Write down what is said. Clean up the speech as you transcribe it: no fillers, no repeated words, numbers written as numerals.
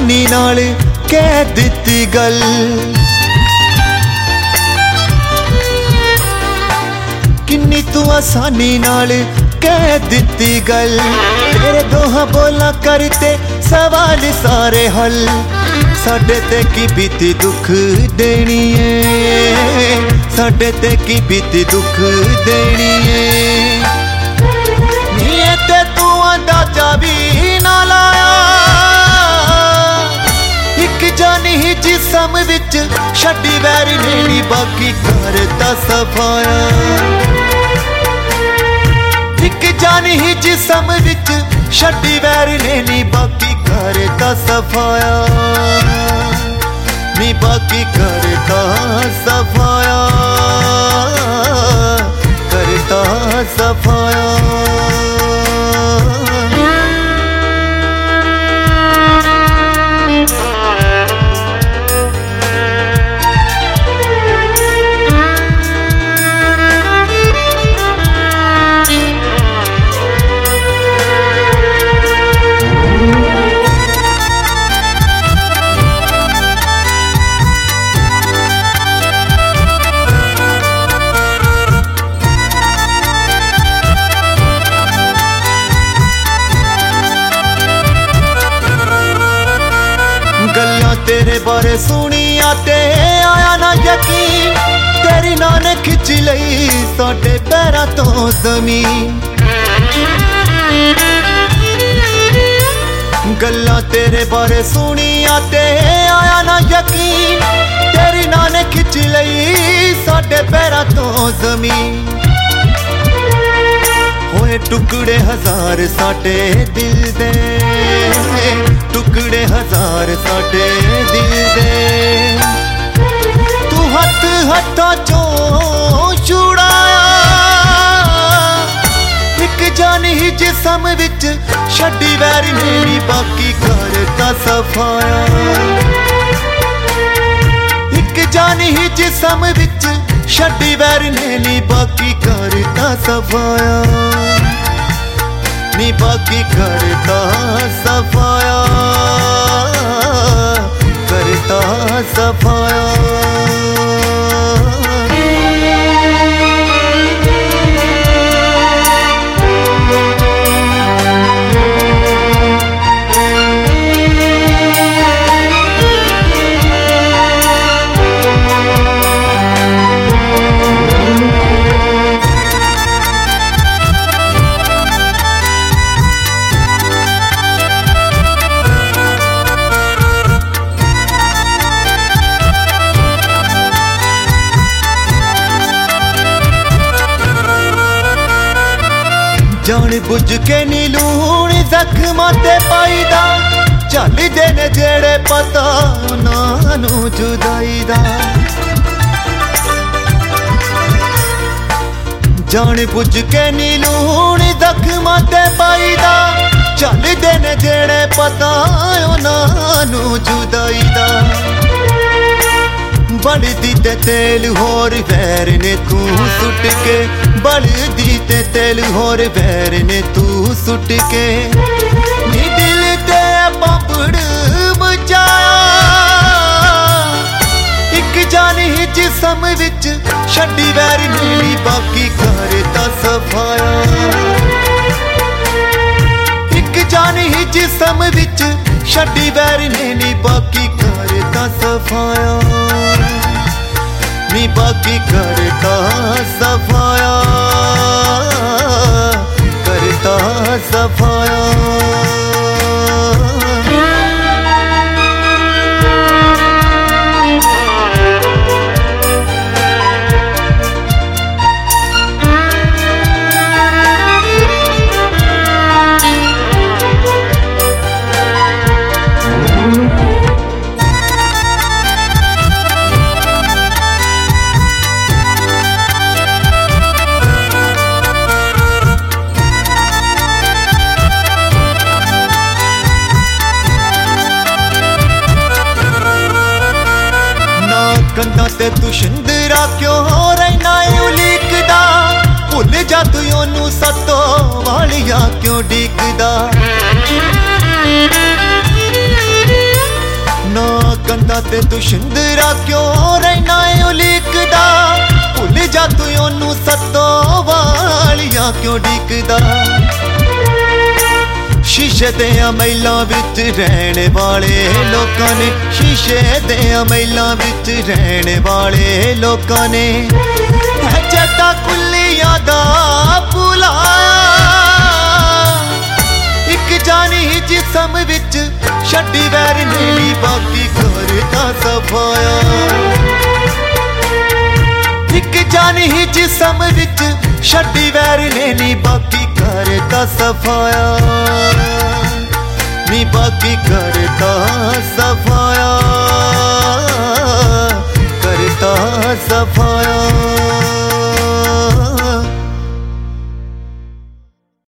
आसानी नाल कह दित्ती गल। किन्नी तू आसानी नाल कह दित्ती गल। तेरे दोहां बोला करते सवाल सारे हल। साडे ते की बीती दुख देनी है, साडे ते की बीती दुख देनी है। नीए ते तू अंदाजा भी ना लाया। एक जानी ही जिसम विच छड्डी वैरी नेनी बाकी करता सफाया। एक जानी ही जिसम विच छड्डी वैरी नेनी बाकी करता सफाया। नी बाकी करता सफाया, करता सफाया। गल्लां तेरे बारे सुनिया ते आया ना यकीन। तेरी नां ने खिच लई साडे पैरां तो ज़मीन। गल्लां तेरे बारे सुनिया ते आया ना यकीन। तेरी नां ने खिच लई साडे पैरां तो ज़मीन। होए टुकड़े हजार साडे दिल दे, टुकड़े हजार साडे दिल दे। तू हथ हथां चों छुड़ाया। एक जानी ही जिसम विच छड्डी वैरी नेनी बाकी करता सफाया। एक जानी ही जिसम विच छड्डी वैरी नेनी बाकी करता सफाया। नी बाकी करता सफाया, करता सफाया। जान बुझ के नी लूण जख्मां ते पाईदा। झलदे ने जेड़े पता उन्हां नूं जुदाई दा। जान बुझ के नी लूण जख्मां ते पाईदा। झलदे ने जेड़े पता उन्हां नूं जुदाई दा। बलदी ते तेल होर वैर ने तू सुट के। बलदी ते तेल होर वैर ने तू सुट के। नी दिल ते बंबड़ मचाया। एक जानी ही जिसम विच छड्डी वैर नेनी बाकी करता सफाया। एक जानी ही जिसम विच छड्डी वैर नेनी बाकी करता सफाया। नी बाकी करता सफाया, करता सफाया। कंधा ते तू शिंदरा क्यों रहना उलीकदा। भुल जा तू ओनू सतो वालिया क्यों डीकदा। कंधा ते तू शिंदरा क्यों रहना है उलीकदा भुल जा तू ओनू सत्तों वालियां क्यों डीकदा शीशे दे मैलों विच रहने वाले लोकां ने शीशे दे मैलों विच रहने वाले लोकां ने है चेता कुल्लियां दा भुलाया एक जानी जिसम विच छड्डी वैर नीली बाकी करता सफाया एक जानी जिसम विच छड्डी वैर नीली बाकी करता सफाया नी बाकी करता सफाया करता सफाया।